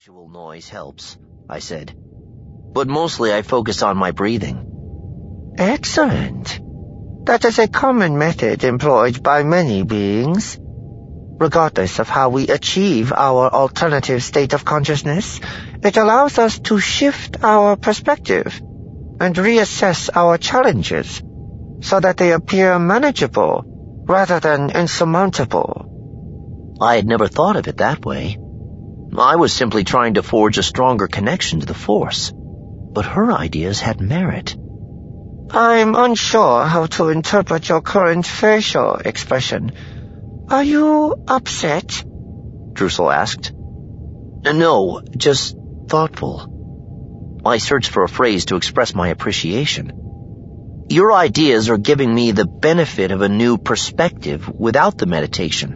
Visual noise helps, I said. But mostly I focus on my breathing. Excellent. That is a common method employed by many beings. Regardless of how we achieve our alternative state of consciousness, it allows us to shift our perspective and reassess our challenges so that they appear manageable rather than insurmountable. I had never thought of it that way. I was simply trying to forge a stronger connection to the Force, but her ideas had merit. I'm unsure how to interpret your current facial expression. Are you upset? Drusel asked. No, just thoughtful. I searched for a phrase to express my appreciation. Your ideas are giving me the benefit of a new perspective without the meditation.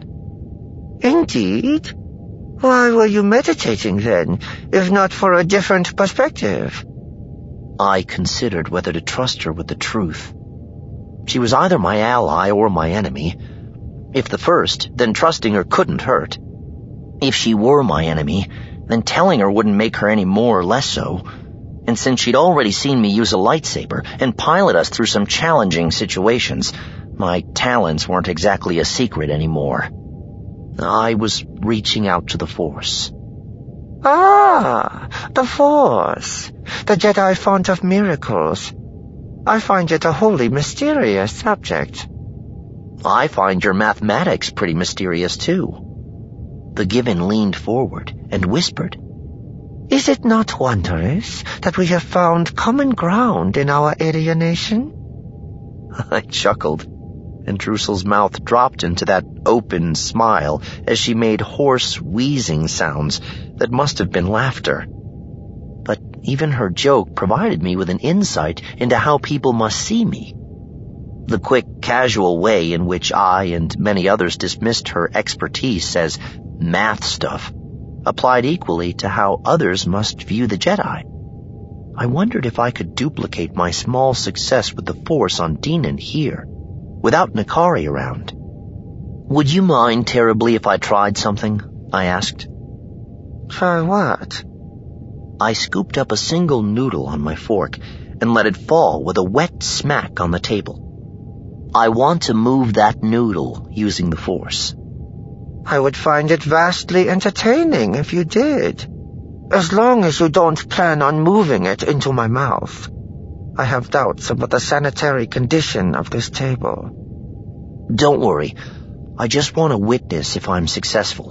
Indeed? Why were you meditating then, if not for a different perspective? I considered whether to trust her with the truth. She was either my ally or my enemy. If the first, then trusting her couldn't hurt. If she were my enemy, then telling her wouldn't make her any more or less so. And since she'd already seen me use a lightsaber and pilot us through some challenging situations, my talents weren't exactly a secret anymore. I was reaching out to the Force. Ah, the Force, the Jedi font of miracles. I find it a wholly mysterious subject. I find your mathematics pretty mysterious, too. The Given leaned forward and whispered. Is it not wondrous that we have found common ground in our alienation? I chuckled, and Drusel's mouth dropped into that open smile as she made hoarse, wheezing sounds that must have been laughter. But even her joke provided me with an insight into how people must see me. The quick, casual way in which I and many others dismissed her expertise as math stuff applied equally to how others must view the Jedi. I wondered if I could duplicate my small success with the Force on Dinan here, without N'Kari around. Would you mind terribly if I tried something? I asked. Try what? I scooped up a single noodle on my fork and let it fall with a wet smack on the table. I want to move that noodle using the Force. I would find it vastly entertaining if you did, as long as you don't plan on moving it into my mouth. I have doubts about the sanitary condition of this table. Don't worry. I just want to witness if I'm successful.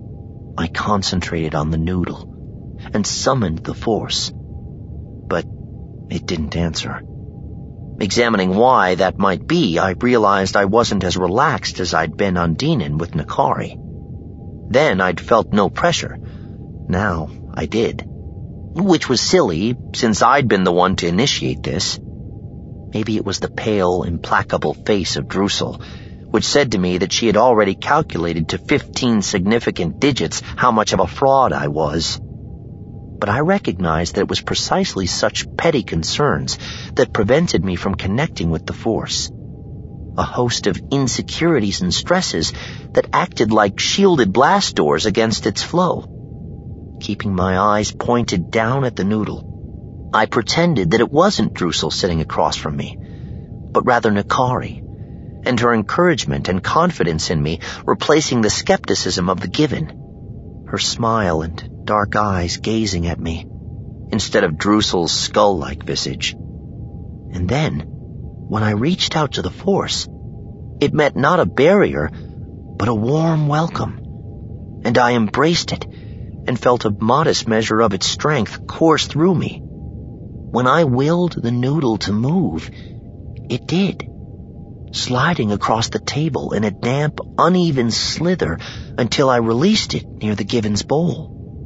I concentrated on the noodle and summoned the Force, but it didn't answer. Examining why that might be, I realized I wasn't as relaxed as I'd been on Dinan with N'Kari. Then I'd felt no pressure. Now I did. Which was silly, since I'd been the one to initiate this. Maybe it was the pale, implacable face of Drusel, which said to me that she had already calculated to 15 significant digits how much of a fraud I was. But I recognized that it was precisely such petty concerns that prevented me from connecting with the Force. A host of insecurities and stresses that acted like shielded blast doors against its flow. Keeping my eyes pointed down at the noodle, I pretended that it wasn't Drusel sitting across from me, but rather N'Kari, and her encouragement and confidence in me replacing the skepticism of the Given, her smile and dark eyes gazing at me, instead of Drusel's skull-like visage. And then, when I reached out to the Force, it met not a barrier, but a warm welcome, and I embraced it and felt a modest measure of its strength course through me. When I willed the noodle to move, it did, sliding across the table in a damp, uneven slither until I released it near the Given's bowl.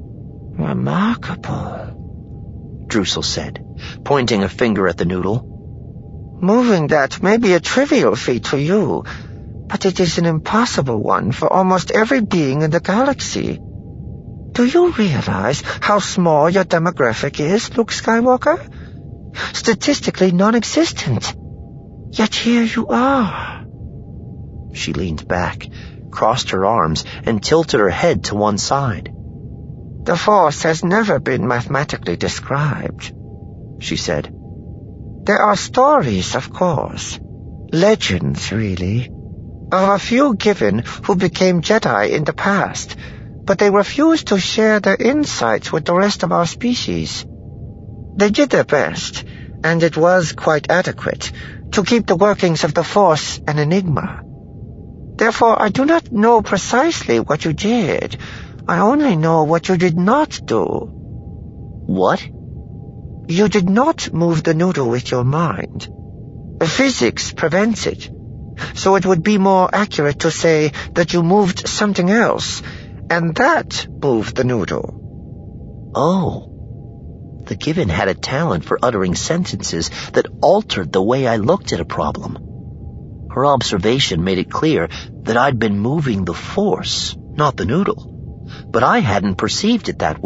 Remarkable, Drusel said, pointing a finger at the noodle. Moving that may be a trivial feat to you, but it is an impossible one for almost every being in the galaxy. Do you realize how small your demographic is, Luke Skywalker? Statistically non-existent. Yet here you are. She leaned back, crossed her arms, and tilted her head to one side. The Force has never been mathematically described, she said. There are stories, of course. Legends, really. Of a few given who became Jedi in the past, but they refused to share their insights with the rest of our species. They did their best, and it was quite adequate, to keep the workings of the Force an enigma. Therefore, I do not know precisely what you did. I only know what you did not do. What? You did not move the noodle with your mind. Physics prevents it, so it would be more accurate to say that you moved something else, and that moved the noodle. Oh. The Given had a talent for uttering sentences that altered the way I looked at a problem. Her observation made it clear that I'd been moving the Force, not the noodle, but I hadn't perceived it that way.